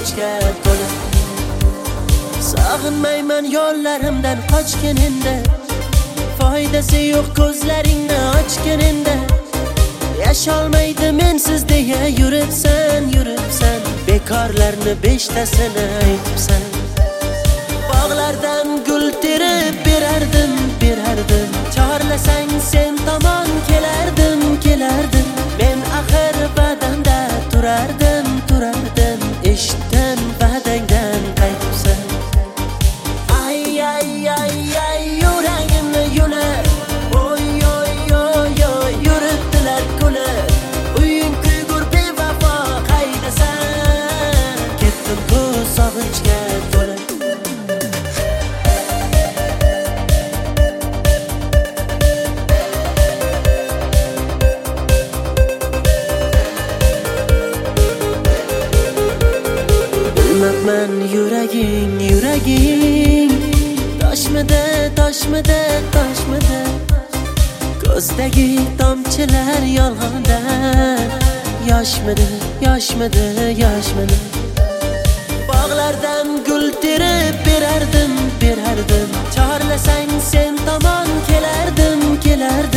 sog'inchga to'la. Sog'inmayman yo'llarimdan qochganingda, foydasi yo'q ko'zlaringni ochganingda. Yasholmaydi mensiz deya yuribsan, bekorlarni beshtasini aytibsan. Bog'lardan gul terib berardim, chorlasang sen tomon kelardim. Men axir badanda turardim, eshitdim va'dangdan qaytibsan. Ay yuragimni yulib, oy yuribdilar kulib. Uying kuygur bevafo qaydasan, ketdim bu sog'inchga to'la. Bilmabman yuraging toshmidi. Ko'zdagi tomchilar yolg'ondan yoshmidi. Bog'lardan gul terib berardim, chorlasang sen tomon kelardim.